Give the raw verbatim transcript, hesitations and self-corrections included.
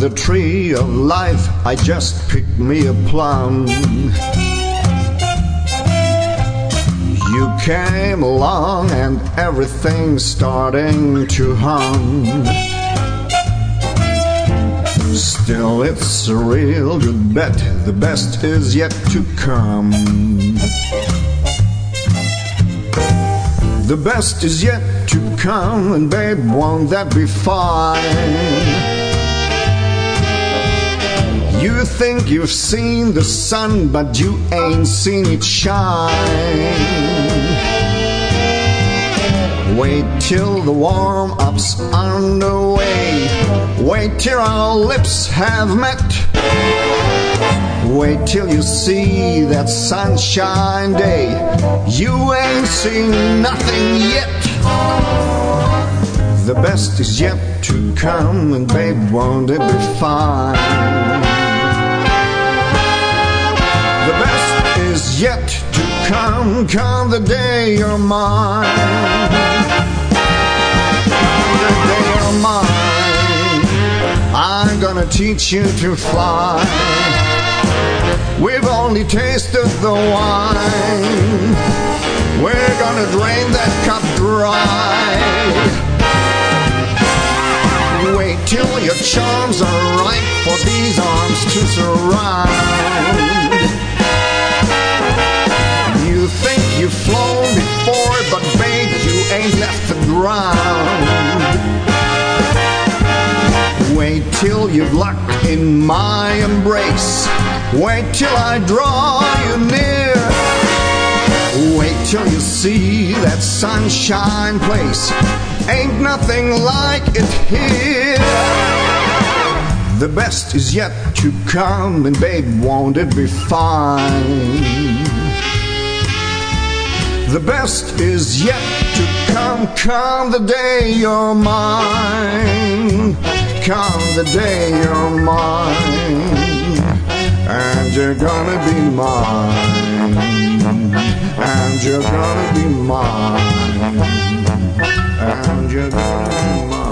the tree of life, I just picked me a plum. You came along and everything's starting to hum. Still it's a real good bet, the best is yet to come. The best is yet to come, and babe, won't that be fine? You think you've seen the sun, but you ain't seen it shine. Wait till the warm-up's underway. Wait till our lips have met. Wait till you see that sunshine day. You ain't seen nothing yet. The best is yet to come, and babe, won't it be fine? The best is yet to come, come the day you're mine. Come the day you're mine, I'm gonna teach you to fly. We've only tasted the wine, we're gonna drain that cup dry. Wait till your charms are ripe for these arms to surround. You think you've flown before, but babe, you ain't left the ground. Wait till you've locked in my embrace. Wait till I draw you near. Wait till you see that sunshine place. Ain't nothing like it here. The best is yet to come, and babe, won't it be fine? The best is yet to come, come the day you're mine. Come the day you're mine, and you're gonna be mine, and you're gonna be mine, and you're gonna be mine.